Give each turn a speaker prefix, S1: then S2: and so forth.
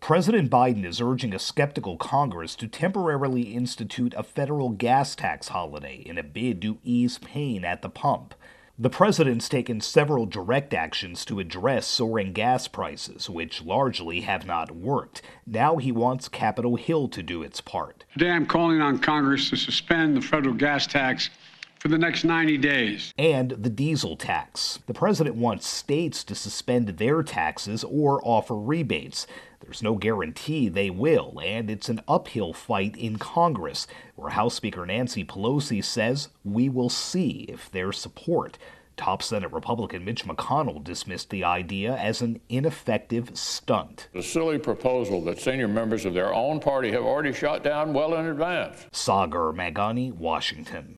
S1: President Biden is urging a skeptical Congress to temporarily institute a federal gas tax holiday in a bid to ease pain at the pump. The president's taken several direct actions to address soaring gas prices, which largely have not worked. Now he wants Capitol Hill to do its part.
S2: Today I'm calling on Congress to suspend the federal gas tax for the next 90 days.
S1: And the diesel tax. The president wants states to suspend their taxes or offer rebates. There's no guarantee they will, and it's an uphill fight in Congress, where House Speaker Nancy Pelosi says we will see if there's support. Top Senate Republican Mitch McConnell dismissed the idea as an ineffective stunt.
S3: A silly proposal that senior members of their own party have already shot down well in advance.
S1: Sagar Meghani, Washington.